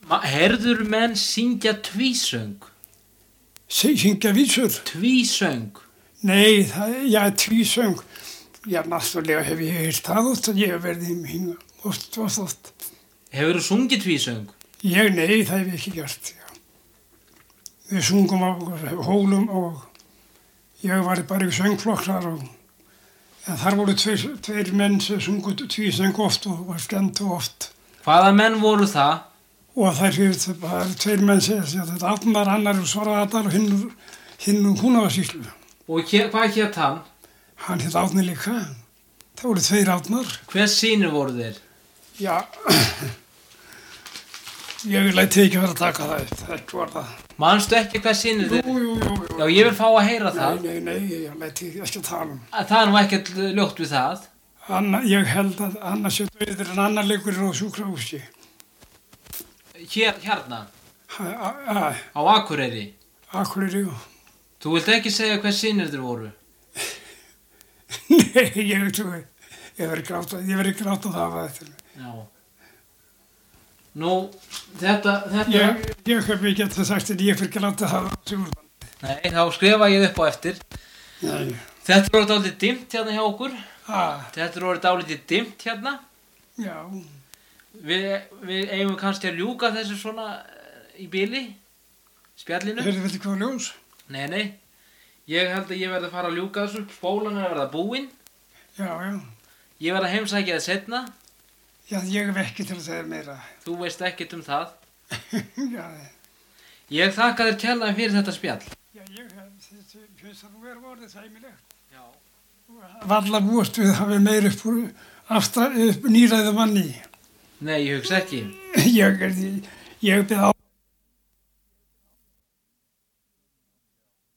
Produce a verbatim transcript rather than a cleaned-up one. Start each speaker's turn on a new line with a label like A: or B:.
A: Heyrður menn syngja tvísöng?
B: Syngja vísur?
A: Tvísöng?
B: Nei, það, já, tvísöng. Já, náttúrulega hef ég heyrt það oft að ég hef verið í hinga oft, oft, oft.
A: Hefur þú sungið tvísöng?
B: Ég, nei, það hef ég ekki gert, já. Við sungum á hólum og ég var bara í söngflokkar og ja, þar voru tveir, tveir menn sem sungu tvísöng oft og var skemmt og oft.
A: Hvaða menn voru það?
B: Og þær fyrir það er tveir menn sem þetta Árnar, annar úr Svarfaðardal og hinn úr, hinn úr Húnavatnssýslu.
A: Og hér, hvað hét hann?
B: Hann hét Árni líka. Það voru tveir Árnar.
A: Hvers synir voru þeir?
B: Já, ég læti ekki vera að taka það upp, þetta var það.
A: Manstu ekki hvers synir þeir?
B: Jú, jú, jú, jú.
A: Já, ég vil fá að heyra það.
B: Nei, nei, nei, ég læti ekki að tala um.
A: Það er nú ekkert ljótt við það.
B: Anna, ég held að annars sé döður en annar leikur á sjúkrahúsi.
A: Hér, hérna?
B: Ha, a, a,
A: Á Akureyri?
B: Akureyri, já.
A: Þú vilt ekki segja hvers synir þeir voru?
B: Nei, ég veit þú, ég verði gráta, ég verði gráta það að þetta.
A: Já. Nú, þetta, þetta...
B: Ég, ég hef ekki gett það sagt en ég fyrir gráta það að Sigurðan.
A: Nei, þá skrifa ég upp á eftir.
B: Nei.
A: Þetta er orðið dálítið dimmt hérna hjá okkur.
B: Ha,
A: Þetta er orðið dálítið dimmt hérna.
B: já.
A: Við, við eigum kannski að ljúka þessu svona eh, í bili, spjallinu.
B: Hefur þið veitir hvað ljós?
A: Nei, nei. Ég held að ég verði að fara að ljúka þessu. Spólan er að verða búin.
B: Já, já.
A: Ég verði að heimsækja það setna.
B: Já, ég hef ekki til að segja meira.
A: Þú veist ekkert um það.
B: Já,
A: Ég þakka þér kærlega fyrir þetta spjall.
B: já, ég hef, þetta finnst það nú vera orðið sæmilegt.
A: Já.
B: Valla búast við að hafa meir upp úr aftra, upp nýræðu manni.
A: Nei, ég hugsa ekki.
B: Ég er því, ég byrði á